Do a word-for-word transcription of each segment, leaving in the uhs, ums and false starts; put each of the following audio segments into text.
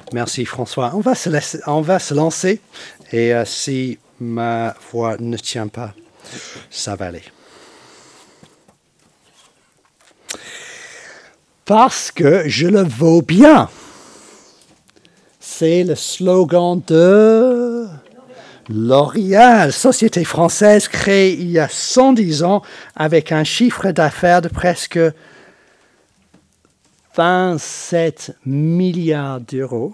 Merci François. On va se, laisser, on va se lancer et euh, si ma voix ne tient pas, ça va aller. Parce que je le vaux bien. C'est le slogan de L'Oréal, société française créée il y a cent dix ans avec un chiffre d'affaires de presque vingt-sept milliards d'euros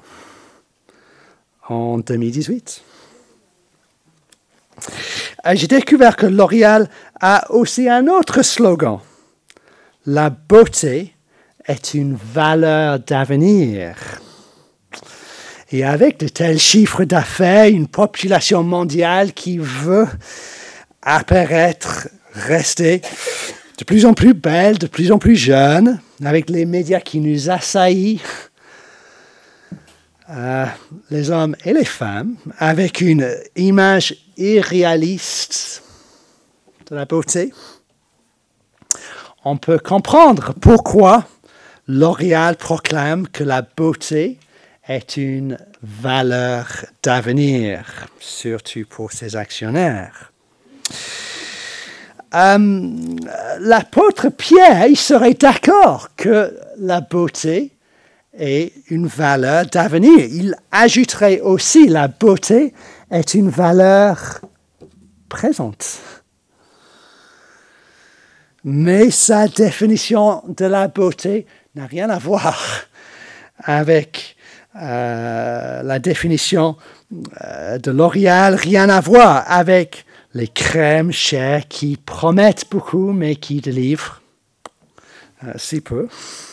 en deux mille dix-huit. J'ai découvert que L'Oréal a aussi un autre slogan. La beauté est une valeur d'avenir. Et avec de tels chiffres d'affaires, une population mondiale qui veut apparaître, rester de plus en plus belle, de plus en plus jeune, avec les médias qui nous assaillent, euh, les hommes et les femmes, avec une image irréaliste de la beauté, on peut comprendre pourquoi L'Oréal proclame que la beauté est une valeur d'avenir, surtout pour ses actionnaires. Euh, l'apôtre Pierre, il serait d'accord que la beauté est une valeur d'avenir. Il ajouterait aussi la beauté est une valeur présente. Mais sa définition de la beauté n'a rien à voir avec Euh, la définition euh, de L'Oréal, rien à voir avec les crèmes chères qui promettent beaucoup mais qui délivrent euh, si peu.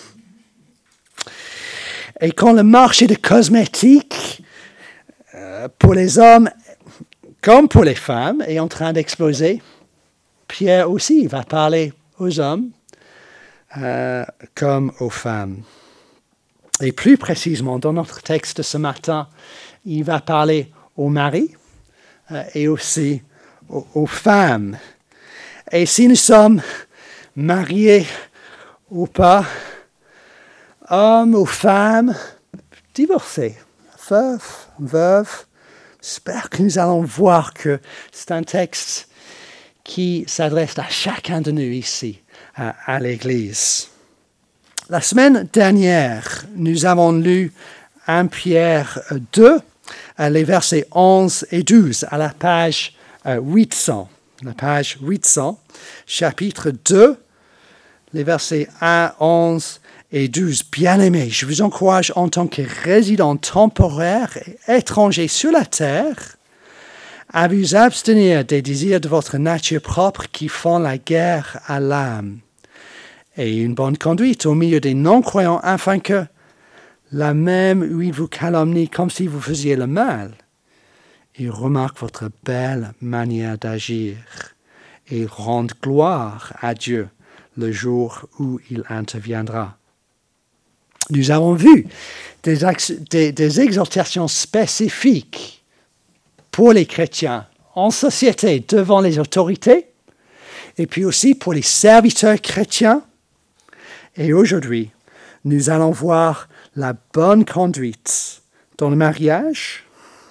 Et quand le marché de cosmétiques euh, pour les hommes comme pour les femmes est en train d'exploser, Pierre aussi va parler aux hommes euh, comme aux femmes. Et plus précisément, dans notre texte de ce matin, il va parler aux maris euh, et aussi aux, aux femmes. Et si nous sommes mariés ou pas, hommes ou femmes, divorcés, veufs, veuves, j'espère que nous allons voir que c'est un texte qui s'adresse à chacun de nous ici, à, à l'Église. La semaine dernière, nous avons lu premier Pierre deux, les versets onze et douze, à la page huit cents. La page huit cents, chapitre deux, les versets un, onze et douze. Bien-aimés, je vous encourage en tant que résidents temporaires et étrangers sur la terre à vous abstenir des désirs de votre nature propre qui font la guerre à l'âme. Et une bonne conduite au milieu des non-croyants, afin que, la même où ils vous calomnient comme si vous faisiez le mal, ils remarquent votre belle manière d'agir et rendent gloire à Dieu le jour où il interviendra. Nous avons vu des, des, des exhortations spécifiques pour les chrétiens en société devant les autorités, et puis aussi pour les serviteurs chrétiens. Et aujourd'hui, nous allons voir la bonne conduite dans le mariage.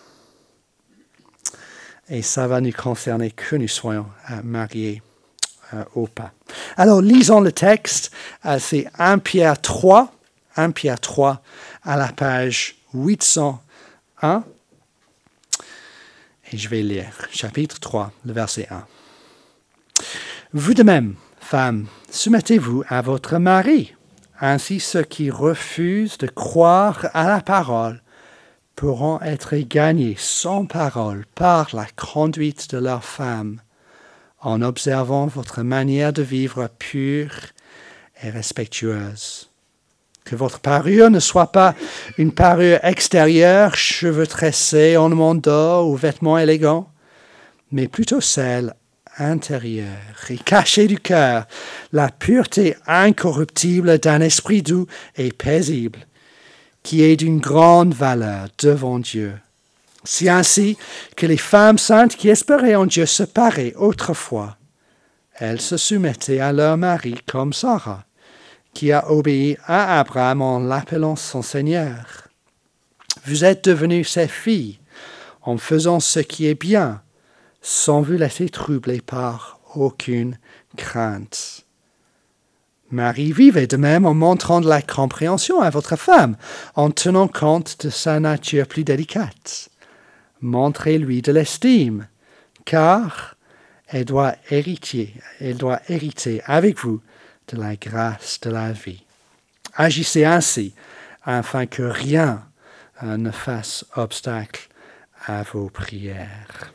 Et ça va nous concerner que nous soyons euh, mariés euh, ou pas. Alors, lisons le texte. Euh, c'est premier Pierre trois, premier Pierre trois à la page huit cent un. Et je vais lire, chapitre trois, le verset un. Vous de même, femmes, soumettez-vous à votre mari. Ainsi, ceux qui refusent de croire à la parole pourront être gagnés sans parole par la conduite de leur femme, en observant votre manière de vivre pure et respectueuse. Que votre parure ne soit pas une parure extérieure, cheveux tressés, ornements d'or ou vêtements élégants, mais plutôt celle intérieure et cachée du cœur, la pureté incorruptible d'un esprit doux et paisible, qui est d'une grande valeur devant Dieu. C'est ainsi que les femmes saintes qui espéraient en Dieu se paraient autrefois. Elles se soumettaient à leur mari comme Sarah, qui a obéi à Abraham en l'appelant son Seigneur. Vous êtes devenus ses filles en faisant ce qui est bien, sans vous laisser troubler par aucune crainte. Marie, vivez de même en montrant de la compréhension à votre femme, en tenant compte de sa nature plus délicate. Montrez-lui de l'estime, car elle doit hériter, elle doit hériter avec vous de la grâce de la vie. Agissez ainsi, afin que rien euh, ne fasse obstacle à vos prières.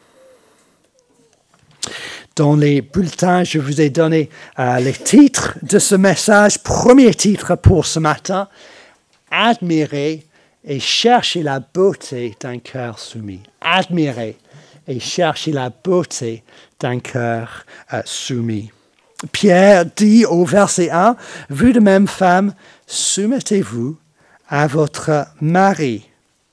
Dans les bulletins, je vous ai donné euh, les titres de ce message. Premier titre pour ce matin, admirer et chercher la beauté d'un cœur soumis. Admirer et chercher la beauté d'un cœur euh, soumis. Pierre dit au verset un, « Vous de même, femme, soumettez-vous à votre mari. »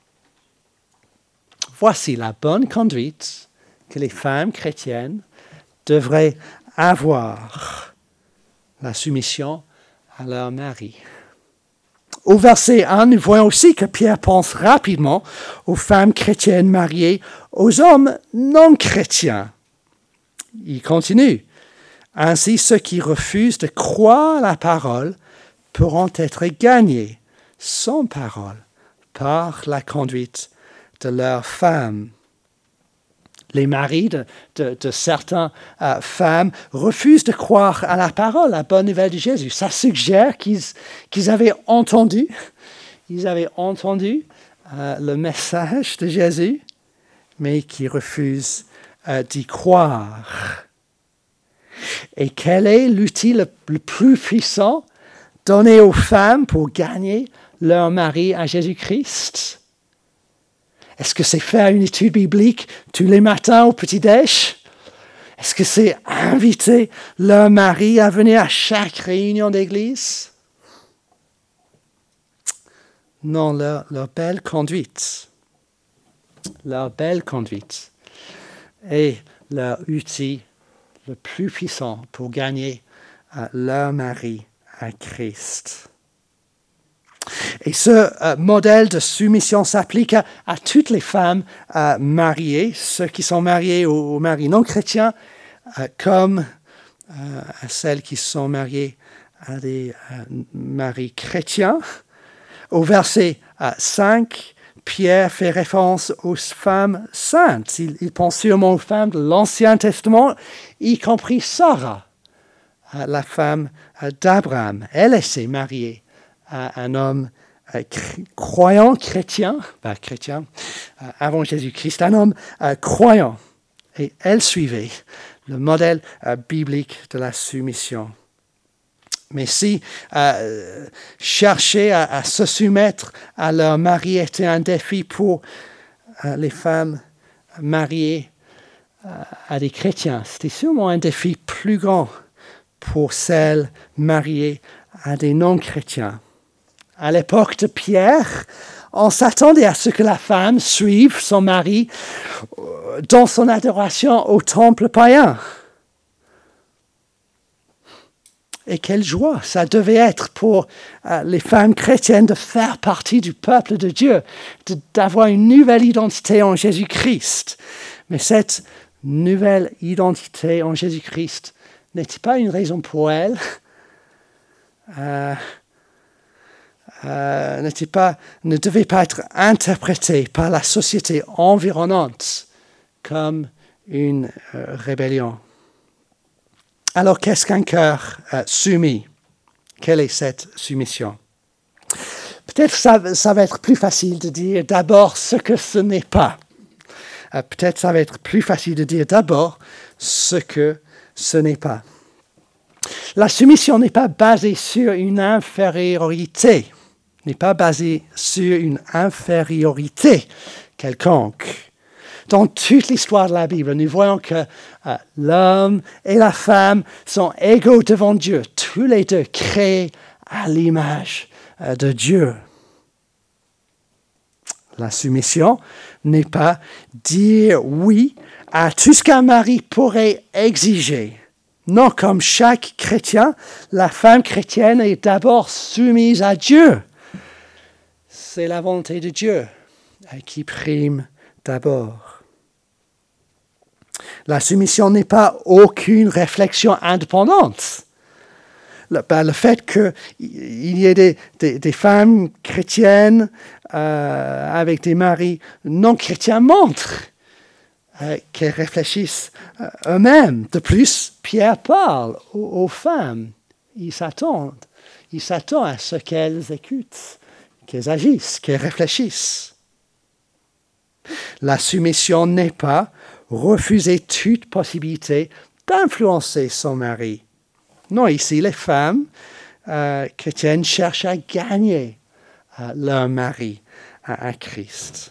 Voici la bonne conduite que les femmes chrétiennes devraient avoir, la soumission à leur mari. Au verset un, nous voyons aussi que Pierre pense rapidement aux femmes chrétiennes mariées aux hommes non chrétiens. Il continue. Ainsi, ceux qui refusent de croire la parole pourront être gagnés sans parole par la conduite de leurs femmes. Les maris de, de, de certaines euh, femmes refusent de croire à la parole, la bonne nouvelle de Jésus. Ça suggère qu'ils, qu'ils avaient entendu, ils avaient entendu euh, le message de Jésus, mais qu'ils refusent euh, d'y croire. Et quel est l'outil le, le plus puissant donné aux femmes pour gagner leur mari à Jésus-Christ? Est-ce que c'est faire une étude biblique tous les matins au petit-déj? Est-ce que c'est inviter leur mari à venir à chaque réunion d'église? Non, leur, leur belle conduite. Leur belle conduite est leur outil le plus puissant pour gagner euh, leur mari à Christ. Et ce euh, modèle de soumission s'applique à, à toutes les femmes euh, mariées, ceux qui sont mariés aux, aux maris non chrétiens, euh, comme euh, à celles qui sont mariées à des euh, maris chrétiens. Au verset euh, cinq, Pierre fait référence aux femmes saintes. Il, il pense sûrement aux femmes de l'Ancien Testament, y compris Sarah, euh, la femme euh, d'Abraham. Elle s'est mariée à un homme euh, cr- croyant, chrétien, pas chrétien, euh, avant Jésus-Christ, un homme euh, croyant. Et elle suivait le modèle euh, biblique de la soumission. Mais si euh, chercher à, à se soumettre à leur mari était un défi pour euh, les femmes mariées euh, à des chrétiens, c'était sûrement un défi plus grand pour celles mariées à des non-chrétiens. À l'époque de Pierre, on s'attendait à ce que la femme suive son mari dans son adoration au temple païen. Et quelle joie ça devait être pour euh, les femmes chrétiennes de faire partie du peuple de Dieu, de, d'avoir une nouvelle identité en Jésus-Christ. Mais cette nouvelle identité en Jésus-Christ n'était pas une raison pour elles, euh, euh, n'était pas, ne devait pas être interprétée par la société environnante comme une euh, rébellion. Alors, qu'est-ce qu'un cœur euh, soumis? Quelle est cette soumission? Peut-être ça, ça va être plus facile de dire d'abord ce que ce n'est pas. Euh, peut-être ça va être plus facile de dire d'abord ce que ce n'est pas. La soumission n'est pas basée sur une infériorité, n'est pas basée sur une infériorité quelconque. Dans toute l'histoire de la Bible, nous voyons que euh, l'homme et la femme sont égaux devant Dieu, tous les deux créés à l'image euh, de Dieu. La soumission n'est pas dire oui à tout ce qu'un mari pourrait exiger. Non, comme chaque chrétien, la femme chrétienne est d'abord soumise à Dieu. C'est la volonté de Dieu. qui prime d'abord. La soumission n'est pas aucune réflexion indépendante. Le, ben, le fait qu'il y ait des, des, des femmes chrétiennes euh, avec des maris non chrétiens montre euh, qu'elles réfléchissent euh, eux-mêmes. De plus, Pierre parle aux, aux femmes. Il s'attend, il s'attend à ce qu'elles écoutent, qu'elles agissent, qu'elles réfléchissent. La soumission n'est pas refuser toute possibilité d'influencer son mari. Non, ici, les femmes euh, chrétiennes cherchent à gagner euh, leur mari à, à Christ.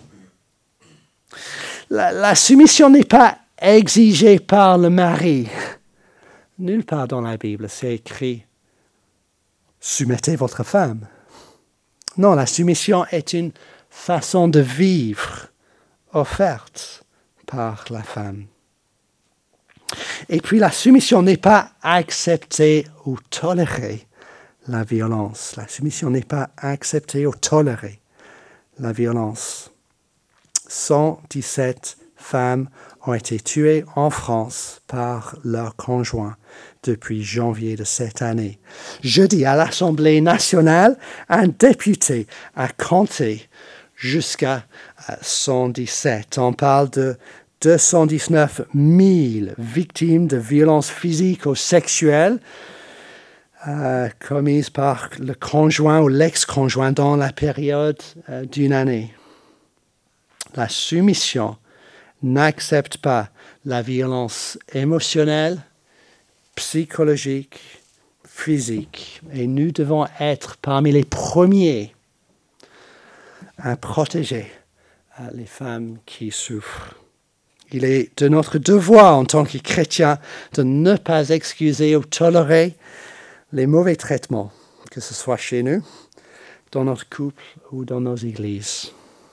La, la soumission n'est pas exigée par le mari. Nulle part dans la Bible, c'est écrit « Soumettez votre femme ». Non, la soumission est une façon de vivre offerte par la femme. Et puis la soumission n'est pas accepter ou tolérer la violence. La soumission n'est pas accepter ou tolérer la violence. cent dix-sept femmes ont été tuées en France par leur conjoint depuis janvier de cette année. Jeudi, à l'Assemblée nationale, un député a compté jusqu'à cent dix-sept. On parle de deux cent dix-neuf mille victimes de violences physiques ou sexuelles euh, commises par le conjoint ou l'ex-conjoint dans la période euh, d'une année. La soumission n'accepte pas la violence émotionnelle, psychologique, physique. Et nous devons être parmi les premiers à protéger euh, les femmes qui souffrent. Il est de notre devoir en tant que chrétiens de ne pas excuser ou tolérer les mauvais traitements, que ce soit chez nous, dans notre couple ou dans nos églises.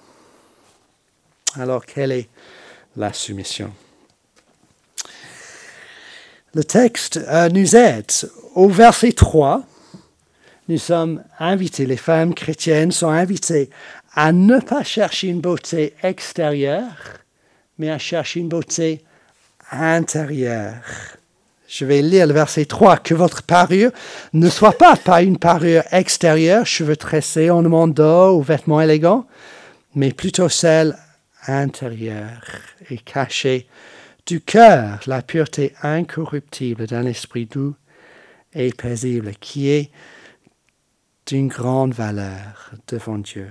Alors, quelle est la soumission? Le texte euh, nous aide. Au verset trois, nous sommes invités, les femmes chrétiennes sont invitées à ne pas chercher une beauté extérieure, mais à chercher une beauté intérieure. Je vais lire le verset trois. Que votre parure ne soit pas, pas une parure extérieure, cheveux tressés, ornements d'or ou vêtements élégants, mais plutôt celle intérieure et cachée du cœur, la pureté incorruptible d'un esprit doux et paisible, qui est d'une grande valeur devant Dieu.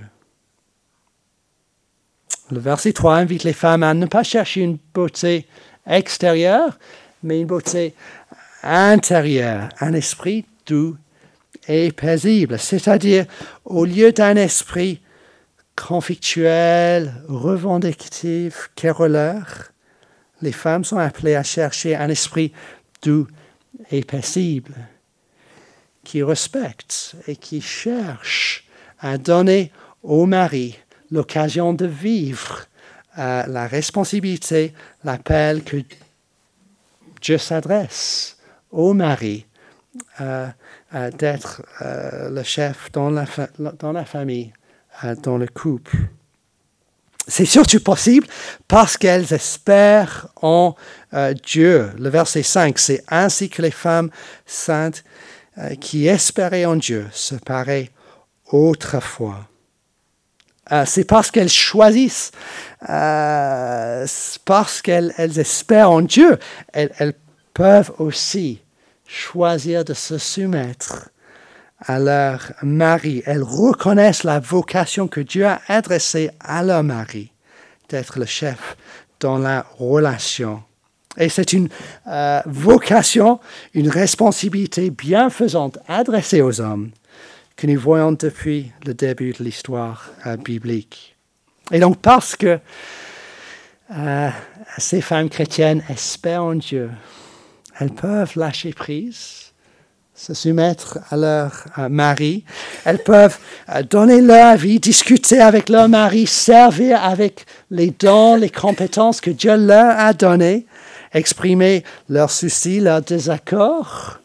Le verset trois invite les femmes à ne pas chercher une beauté extérieure, mais une beauté intérieure, un esprit doux et paisible. C'est-à-dire, au lieu d'un esprit conflictuel, revendicatif, querelleur, les femmes sont appelées à chercher un esprit doux et paisible, qui respecte et qui cherche à donner au mari l'occasion de vivre euh, la responsabilité, l'appel que Dieu s'adresse au mari euh, euh, d'être euh, le chef dans la, fa- dans la famille, euh, dans le couple. C'est surtout possible parce qu'elles espèrent en euh, Dieu. Le verset cinq, c'est ainsi que les femmes saintes euh, qui espéraient en Dieu se paraient autrefois. Euh, c'est parce qu'elles choisissent, euh, parce qu'elles elles espèrent en Dieu, elles, elles peuvent aussi choisir de se soumettre à leur mari. Elles reconnaissent la vocation que Dieu a adressée à leur mari, d'être le chef dans la relation. Et c'est une euh, vocation, une responsabilité bienfaisante adressée aux hommes, que nous voyons depuis le début de l'histoire euh, biblique. Et donc, parce que euh, ces femmes chrétiennes espèrent en Dieu, elles peuvent lâcher prise, se soumettre à leur euh, mari, elles peuvent euh, donner leur vie, discuter avec leur mari, servir avec les dons, les compétences que Dieu leur a données, exprimer leurs soucis, leurs désaccords,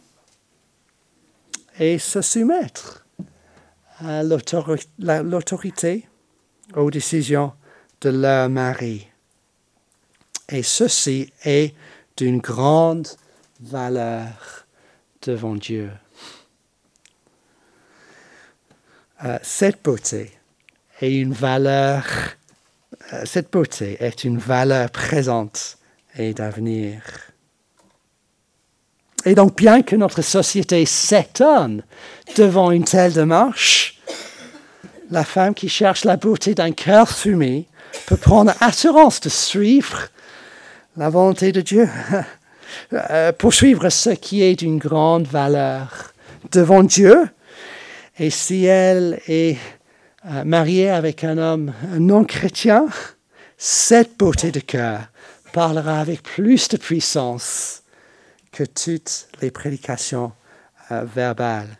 et se soumettre à l'autorité, aux décisions de leur mari. Et ceci est d'une grande valeur devant Dieu. Euh, cette beauté est une valeur, euh, cette beauté est une valeur présente et d'avenir. Et donc, bien que notre société s'étonne devant une telle démarche, la femme qui cherche la beauté d'un cœur soumis peut prendre assurance de suivre la volonté de Dieu, poursuivre ce qui est d'une grande valeur devant Dieu. Et si elle est euh, mariée avec un homme non chrétien, cette beauté de cœur parlera avec plus de puissance que toutes les prédications euh, verbales.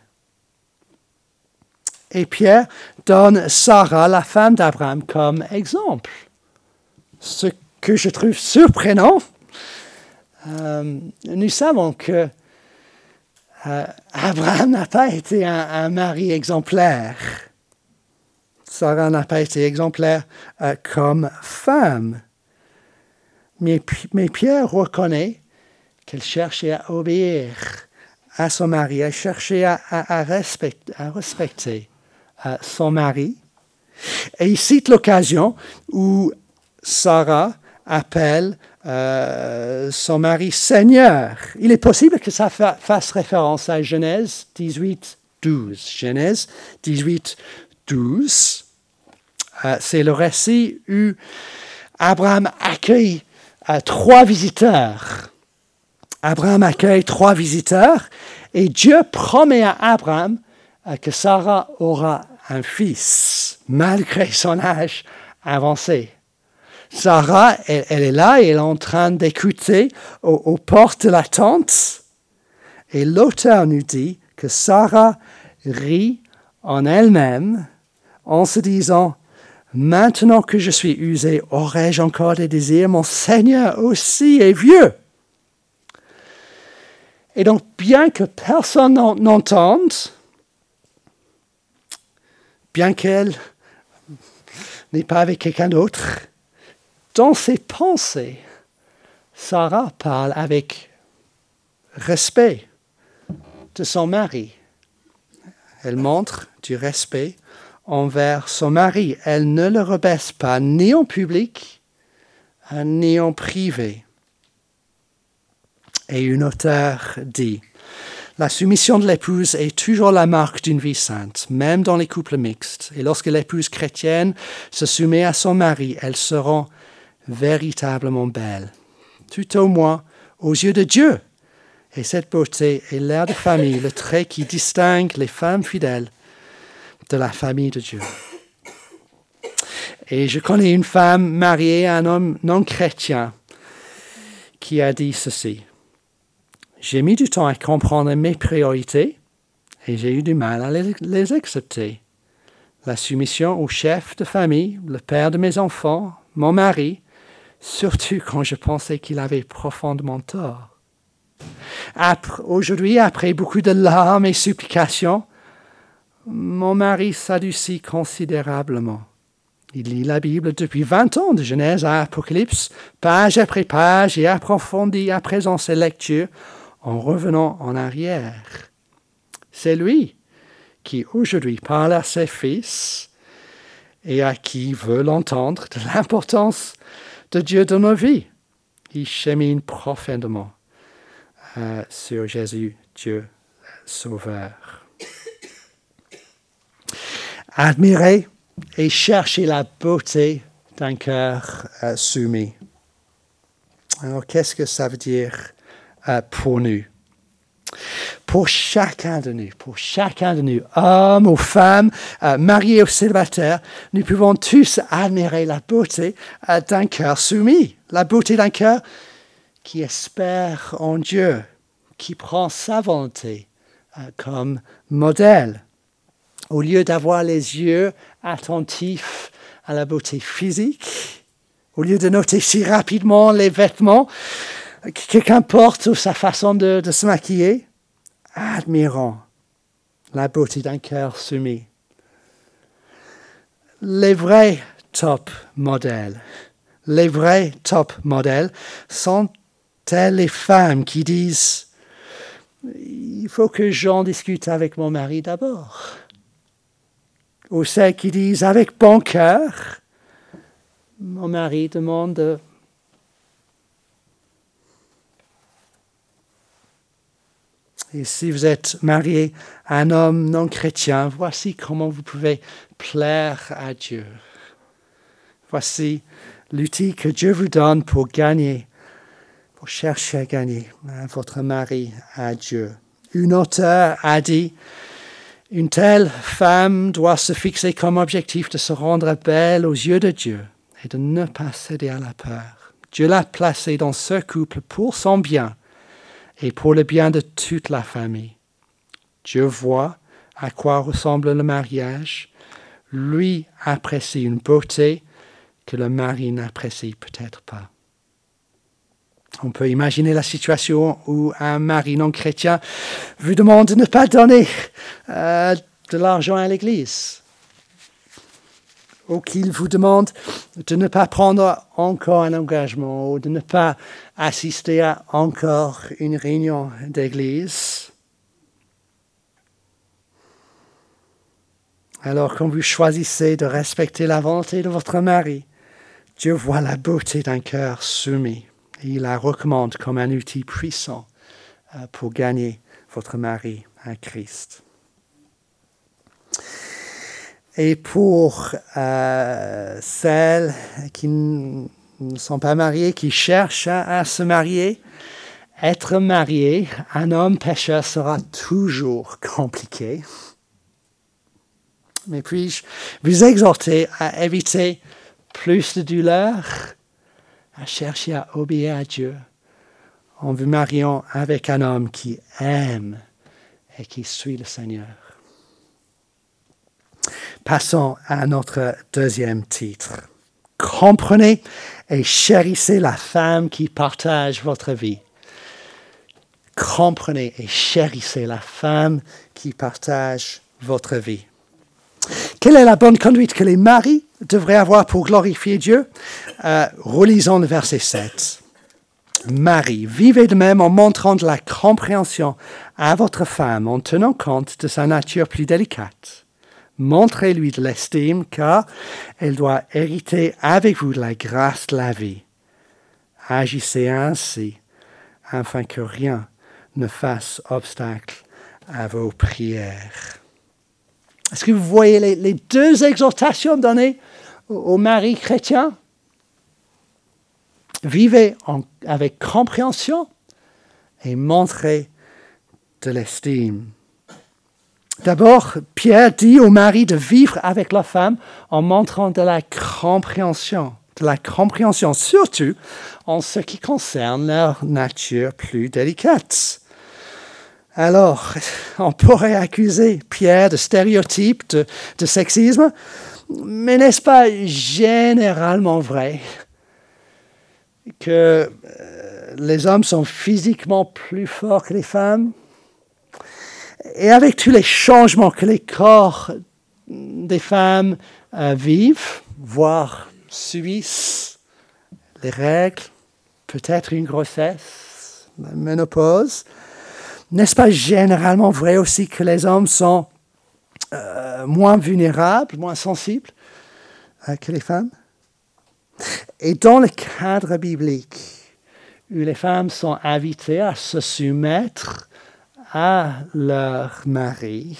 Et Pierre donne Sarah, la femme d'Abraham, comme exemple. Ce que je trouve surprenant, euh, nous savons que euh, Abraham n'a pas été un, un mari exemplaire. Sarah n'a pas été exemplaire euh, comme femme. Mais, mais Pierre reconnaît qu'elle cherchait à obéir à son mari, elle cherchait à, à, à, respect, à respecter euh, son mari. Et il cite l'occasion où Sarah appelle euh, son mari Seigneur. Il est possible que ça fa- fasse référence à Genèse dix-huit douze. Genèse dix-huit douze, euh, c'est le récit où Abraham accueille euh, trois visiteurs. Abraham accueille trois visiteurs et Dieu promet à Abraham euh, que Sarah aura un fils, malgré son âge avancé. Sarah, elle, elle est là, elle est en train d'écouter aux, aux portes de la tente. Et l'auteur nous dit que Sarah rit en elle-même en se disant « Maintenant que je suis usée, aurais-je encore des désirs? Mon Seigneur aussi est vieux. » Et donc, bien que personne n'entende, bien qu'elle n'est pas avec quelqu'un d'autre, dans ses pensées, Sarah parle avec respect de son mari. Elle montre du respect envers son mari. Elle ne le rabaisse pas, ni en public, ni en privé. Et une auteure dit, « La soumission de l'épouse est toujours la marque d'une vie sainte, même dans les couples mixtes. Et lorsque l'épouse chrétienne se soumet à son mari, elles seront véritablement belle, tout au moins aux yeux de Dieu. Et cette beauté est l'air de famille, le trait qui distingue les femmes fidèles de la famille de Dieu. » Et je connais une femme mariée à un homme non chrétien qui a dit ceci. « J'ai mis du temps à comprendre mes priorités et j'ai eu du mal à les, les accepter. La soumission au chef de famille, le père de mes enfants, mon mari, surtout quand je pensais qu'il avait profondément tort. Après, aujourd'hui, après beaucoup de larmes et supplications, mon mari s'adoucit considérablement. Il lit la Bible depuis vingt ans, de Genèse à Apocalypse, page après page, et approfondit à présent ses lectures en revenant en arrière. C'est lui qui aujourd'hui parle à ses fils et à qui veut l'entendre de l'importance de Dieu dans nos vies. Il chemine profondément euh, sur Jésus, Dieu Sauveur. Admirer et chercher la beauté d'un cœur euh, soumis. Alors, qu'est-ce que ça veut dire euh, pour nous? Pour chacun de nous, pour chacun de nous, hommes ou femmes, euh, mariés ou célibataires, nous pouvons tous admirer la beauté euh, d'un cœur soumis, la beauté d'un cœur qui espère en Dieu, qui prend sa volonté euh, comme modèle. Au lieu d'avoir les yeux attentifs à la beauté physique, au lieu de noter si rapidement les vêtements que quelqu'un porte ou sa façon de, de se maquiller, admirons la beauté d'un cœur soumis. Les vrais top modèles. Les vrais top modèles sont-elles les femmes qui disent « Il faut que j'en discute avec mon mari d'abord » ou celles qui disent « Avec bon cœur, mon mari demande » Et si vous êtes marié à un homme non chrétien, voici comment vous pouvez plaire à Dieu. Voici l'outil que Dieu vous donne pour gagner, pour chercher à gagner hein, votre mari à Dieu. Une auteure a dit, une telle femme doit se fixer comme objectif de se rendre belle aux yeux de Dieu et de ne pas céder à la peur. Dieu l'a placée dans ce couple pour son bien et pour le bien de toute la famille. Dieu voit à quoi ressemble le mariage. Lui apprécie une beauté que le mari n'apprécie peut-être pas. On peut imaginer la situation où un mari non chrétien vous demande de ne pas donner euh, de l'argent à l'église, ou qu'il vous demande de ne pas prendre encore un engagement, ou de ne pas assister à encore une réunion d'église. Alors, quand vous choisissez de respecter la volonté de votre mari, Dieu voit la beauté d'un cœur soumis et il la recommande comme un outil puissant pour gagner votre mari à Christ. Et pour euh, celles qui ne sont pas mariées, qui cherchent à, à se marier, être marié à un homme pécheur sera toujours compliqué. Mais puis-je vous exhorter à éviter plus de douleur, à chercher à obéir à Dieu en vous mariant avec un homme qui aime et qui suit le Seigneur. Passons à notre deuxième titre. Comprenez et chérissez la femme qui partage votre vie. Comprenez et chérissez la femme qui partage votre vie. Quelle est la bonne conduite que les maris devraient avoir pour glorifier Dieu? euh, Relisons le verset sept. Marie, vivez de même en montrant de la compréhension à votre femme, en tenant compte de sa nature plus délicate. Montrez-lui de l'estime, car elle doit hériter avec vous de la grâce de la vie. Agissez ainsi, afin que rien ne fasse obstacle à vos prières. Est-ce que vous voyez les, les deux exhortations données aux, aux maris chrétiens? Vivez en, avec compréhension et montrez de l'estime. D'abord, Pierre dit aux maris de vivre avec leur femme en montrant de la compréhension, de la compréhension, surtout en ce qui concerne leur nature plus délicate. Alors, on pourrait accuser Pierre de stéréotypes, de, de sexisme, mais n'est-ce pas généralement vrai que euh, les hommes sont physiquement plus forts que les femmes? Et avec tous les changements que les corps des femmes euh, vivent, voire subissent, les règles, peut-être une grossesse, la ménopause, n'est-ce pas généralement vrai aussi que les hommes sont euh, moins vulnérables, moins sensibles euh, que les femmes? Et dans le cadre biblique, où les femmes sont invitées à se soumettre à leur mari,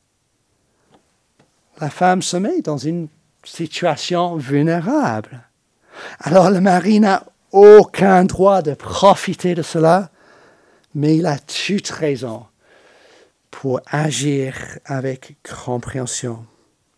la femme se met dans une situation vulnérable. Alors le mari n'a aucun droit de profiter de cela, mais il a toute raison pour agir avec compréhension.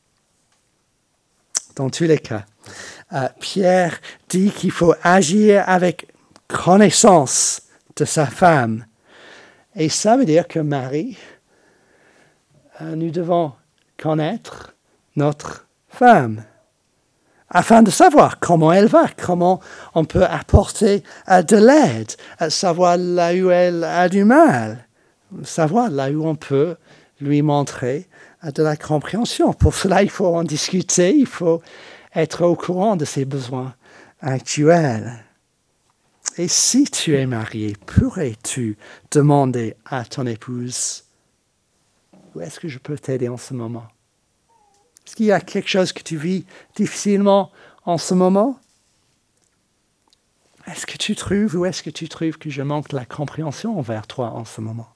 Dans tous les cas, euh, Pierre dit qu'il faut agir avec connaissance de sa femme. Et ça veut dire que Marie, euh, nous devons connaître notre femme, afin de savoir comment elle va, comment on peut apporter euh, de l'aide, euh, savoir là où elle a du mal, savoir là où on peut lui montrer euh, de la compréhension. Pour cela, il faut en discuter, il faut être au courant de ses besoins actuels. Et si tu es marié, pourrais-tu demander à ton épouse, où est-ce que je peux t'aider en ce moment? Est-ce qu'il y a quelque chose que tu vis difficilement en ce moment? Est-ce que tu trouves, ou est-ce que tu trouves que je manque de la compréhension envers toi en ce moment?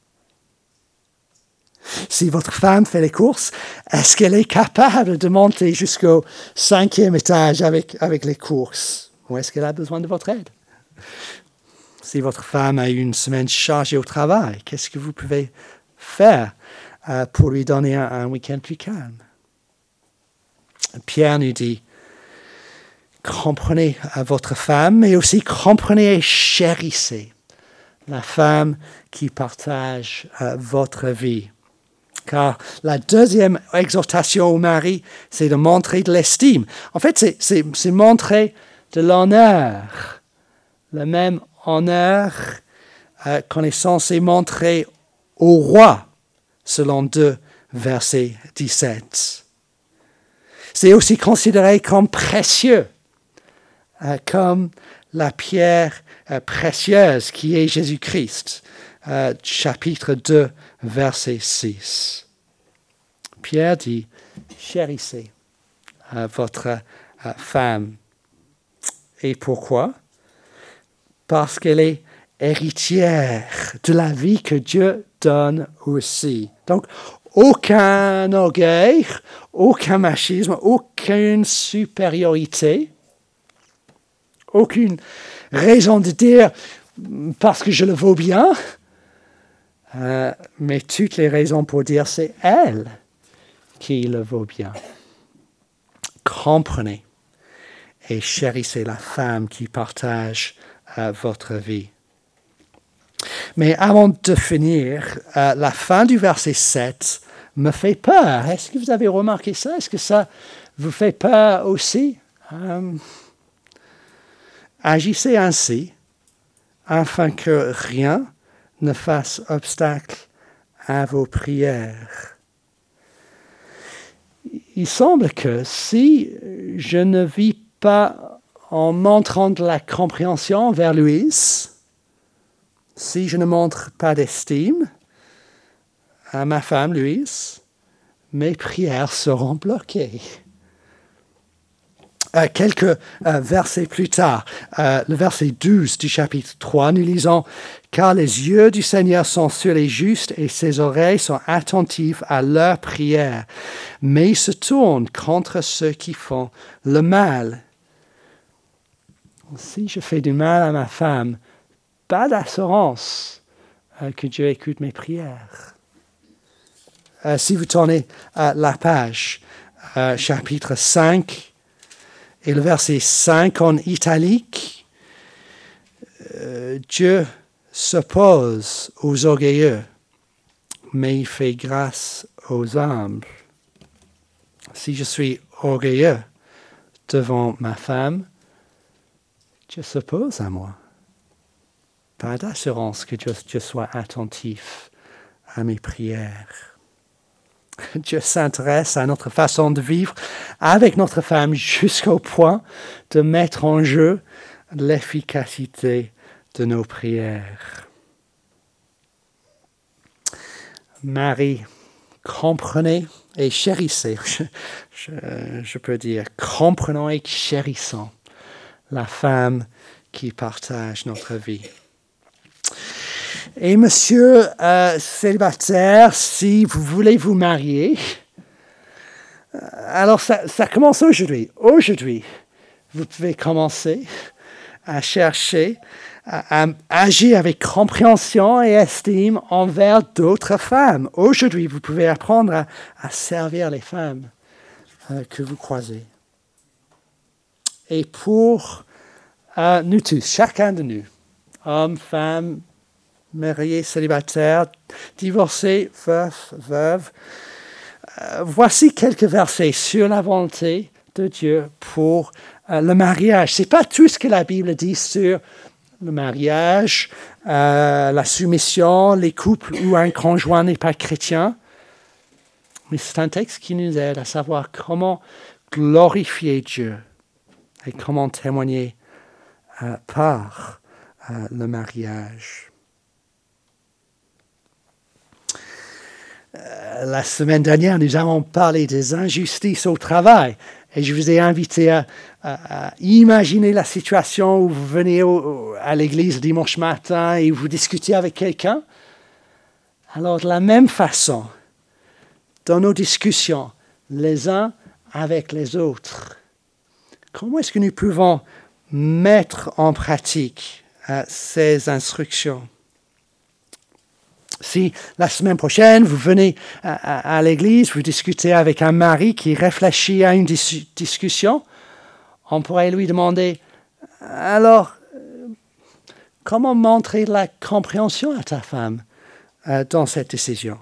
Si votre femme fait les courses, est-ce qu'elle est capable de monter jusqu'au cinquième étage avec, avec les courses? Ou est-ce qu'elle a besoin de votre aide? Si votre femme a eu une semaine chargée au travail, qu'est-ce que vous pouvez faire euh, pour lui donner un, un week-end plus calme? Pierre nous dit, comprenez à votre femme, mais aussi comprenez et chérissez la femme qui partage euh, votre vie. Car la deuxième exhortation au mari, c'est de montrer de l'estime. En fait, c'est, c'est, c'est montrer de l'honneur. Le même honneur euh, qu'on est censé montrer au roi, selon deux verset dix-sept. C'est aussi considéré comme précieux, euh, comme la pierre euh, précieuse qui est Jésus-Christ. Euh, chapitre deux, verset six. Pierre dit, chérissez euh, votre euh, femme. Et pourquoi? Parce qu'elle est héritière de la vie que Dieu donne aussi. Donc, aucun orgueil, aucun machisme, aucune supériorité, aucune raison de dire parce que je le vaux bien, euh, mais toutes les raisons pour dire c'est elle qui le vaut bien. Comprenez et chérissez la femme qui partage euh, votre vie. Mais avant de finir, euh, la fin du verset sept me fait peur. Est-ce que vous avez remarqué ça? Est-ce que ça vous fait peur aussi? Euh, agissez ainsi, afin que rien ne fasse obstacle à vos prières. Il semble que si je ne vis pas en montrant de la compréhension vers Louise, si je ne montre pas d'estime à ma femme Louise, mes prières seront bloquées. Euh, quelques euh, versets plus tard, euh, le verset douze du chapitre trois, nous lisons « Car les yeux du Seigneur sont sur les justes et ses oreilles sont attentives à leurs prières, mais il se tourne contre ceux qui font le mal. » Si je fais du mal à ma femme, pas d'assurance euh, que Dieu écoute mes prières. Euh, si vous tournez euh, la page, euh, chapitre cinq, et le verset cinq en italique, euh, Dieu s'oppose aux orgueilleux, mais il fait grâce aux humbles. Si je suis orgueilleux devant ma femme, Dieu s'oppose à moi. Pas d'assurance que Dieu, Dieu soit attentif à mes prières. Dieu s'intéresse à notre façon de vivre avec notre femme jusqu'au point de mettre en jeu l'efficacité de nos prières. Marie, comprenez et chérissez, je, je, je peux dire, comprenons et chérissons la femme qui partage notre vie. Et monsieur euh, célibataire, si vous voulez vous marier, euh, alors ça, ça commence aujourd'hui. Aujourd'hui, vous pouvez commencer à chercher, à, à agir avec compréhension et estime envers d'autres femmes. Aujourd'hui, vous pouvez apprendre à, à servir les femmes euh, que vous croisez. Et pour euh, nous tous, chacun de nous, hommes, femmes, mariés, célibataires, divorcés, veufs, veuves. Euh, voici quelques versets sur la volonté de Dieu pour euh, le mariage. Ce n'est pas tout ce que la Bible dit sur le mariage, euh, la soumission, les couples où un conjoint n'est pas chrétien. Mais c'est un texte qui nous aide à savoir comment glorifier Dieu et comment témoigner euh, par euh, le mariage. Euh, la semaine dernière, nous avons parlé des injustices au travail et je vous ai invité à, à, à imaginer la situation où vous venez au, au, à l'église dimanche matin et vous discutez avec quelqu'un. Alors, de la même façon, dans nos discussions, les uns avec les autres, comment est-ce que nous pouvons mettre en pratique euh, ces instructions? Si la semaine prochaine, vous venez à, à, à l'église, vous discutez avec un mari qui réfléchit à une dis- discussion, on pourrait lui demander, alors, comment montrer de la compréhension à ta femme euh, dans cette décision?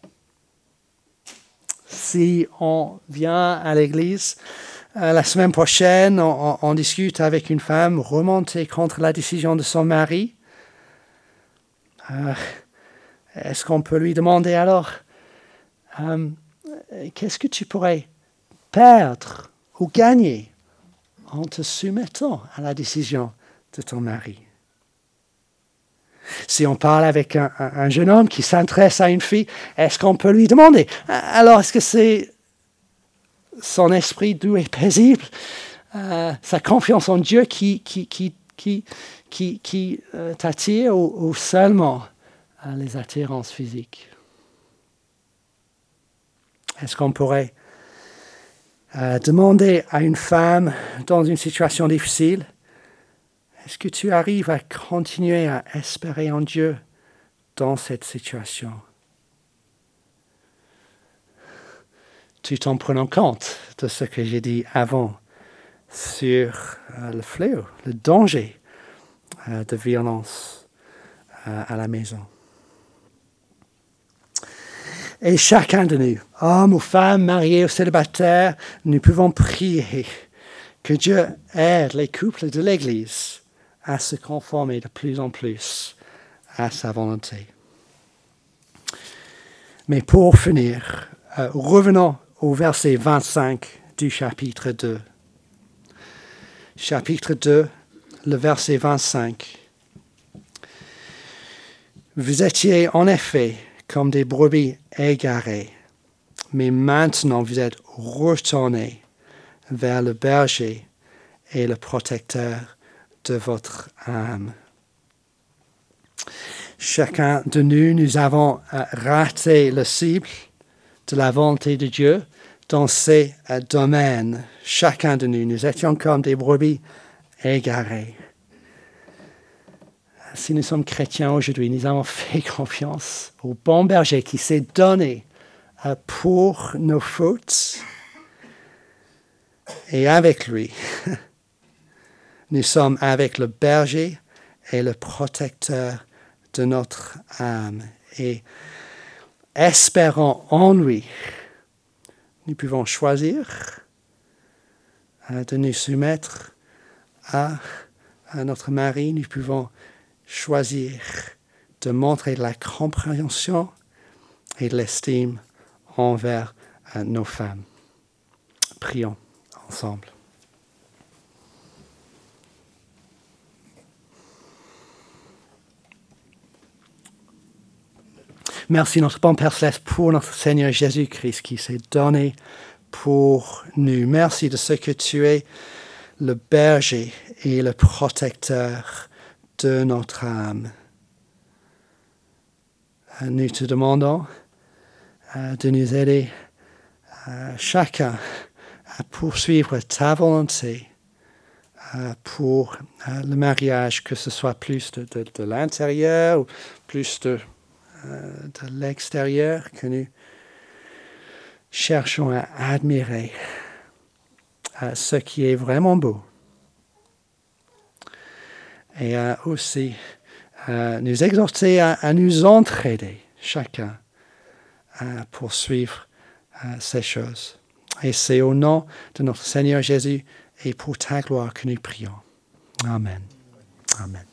Si on vient à l'église, euh, la semaine prochaine, on, on, on discute avec une femme remontée contre la décision de son mari, euh, est-ce qu'on peut lui demander alors, euh, qu'est-ce que tu pourrais perdre ou gagner en te soumettant à la décision de ton mari? Si on parle avec un, un, un jeune homme qui s'intéresse à une fille, est-ce qu'on peut lui demander, alors est-ce que c'est son esprit doux et paisible, euh, sa confiance en Dieu qui, qui, qui, qui, qui, qui euh, t'attire ou, ou seulement euh, les attirances physiques? Est-ce qu'on pourrait euh, demander à une femme dans une situation difficile, est-ce que tu arrives à continuer à espérer en Dieu dans cette situation, tout en prenant compte de ce que j'ai dit avant sur euh, le fléau, le danger euh, de violence euh, à la maison? Et chacun de nous, hommes ou femmes, mariés ou célibataires, nous pouvons prier que Dieu aide les couples de l'Église à se conformer de plus en plus à sa volonté. Mais pour finir, euh, revenons au verset vingt-cinq du chapitre deux. Chapitre deux, le verset vingt-cinq. Vous étiez en effet comme des brebis égarées, mais maintenant vous êtes retournés vers le berger et le protecteur de votre âme. Chacun de nous, nous avons euh, raté le cible de la volonté de Dieu dans ces euh, domaines. Chacun de nous, nous étions comme des brebis égarées. Si nous sommes chrétiens aujourd'hui, nous avons fait confiance au bon berger qui s'est donné euh, pour nos fautes. Et avec lui, nous sommes avec le berger et le protecteur de notre âme. Et espérant en lui, nous pouvons choisir euh, de nous soumettre à, à notre mari. Nous pouvons choisir de montrer de la compréhension et de l'estime envers euh, nos femmes. Prions ensemble. Merci notre bon Père Céleste pour notre Seigneur Jésus-Christ qui s'est donné pour nous. Merci de ce que tu es le berger et le protecteur de notre âme. Nous te demandons de nous aider chacun à poursuivre ta volonté pour le mariage, que ce soit plus de, de, de l'intérieur ou plus de, de l'extérieur, que nous cherchons à admirer ce qui est vraiment beau. Et aussi nous exhorter à, à nous entraider chacun à poursuivre ces choses. Et c'est au nom de notre Seigneur Jésus et pour ta gloire que nous prions. Amen. Amen.